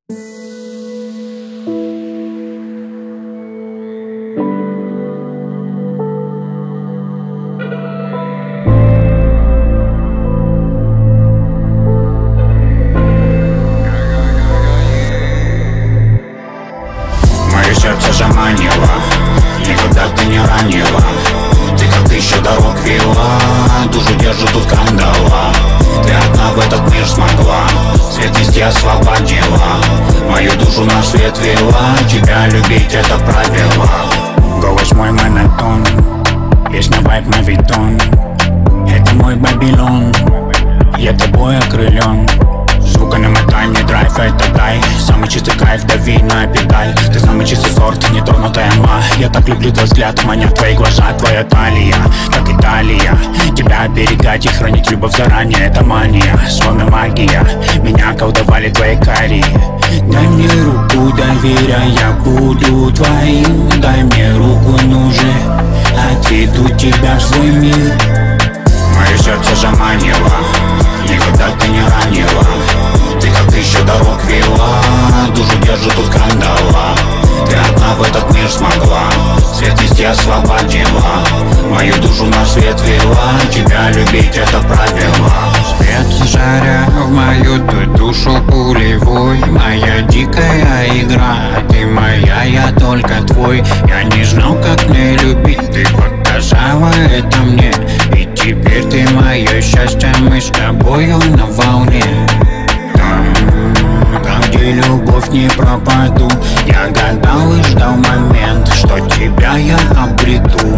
Сердце заманило, никогда ты не ранила. Ты как тысяча дорог вела, душу держит тут кандала. Ты одна в этот мир смогла свет нести освободила. Мою душу на свет вела, тебя любить это правило. Голос мой монотон, песня вайб мавитон. Это мой Babylon, я тобой окрылен. Звука намотай, мне драйв, это дай. Самый чистый кайф, дави на педаль. Ты самый чистый сорт, нетронутая ма. Я так люблю твой взгляд, манят твои глаза. Твоя талия, как Италия. Тебя оберегать и хранить любовь заранее, это мания, словно магия. Меня колдовали твои карии. Дай мне руку доверия, я буду твоим. Дай мне руку, ну же, отведу тебя в свой мир. Мое сердце заманило, никогда ты не ранила. Ты как тысяча дорог вела, душу держит тут кандала. Ты одна в этот мир смогла свет нести освободила. Мою душу на свет вела, тебя любить это правило. Свет жаря в мою душу пулевой. Моя дикая игра, ты моя, я только твой. Я не знал, как мне любить, ты показала это мне. И теперь ты мое счастье, мы с тобою на волне. Там, где любовь не пропаду, я гадал и ждал момент, что тебя я обрету.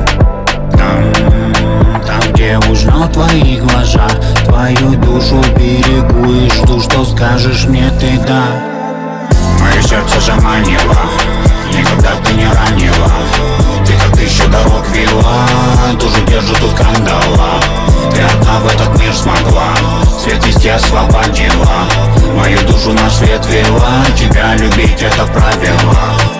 Там, где узнал твои глаза, твою душу берегу и жду, что скажешь мне ты да. Мое сердце заманило, никогда ты не ранила. Ты как тысяча дорог вела, душу держит тут кандала. Ты одна в этот мир смогла свет нести освободила. Мою душу на свет вела, тебя любить это правило.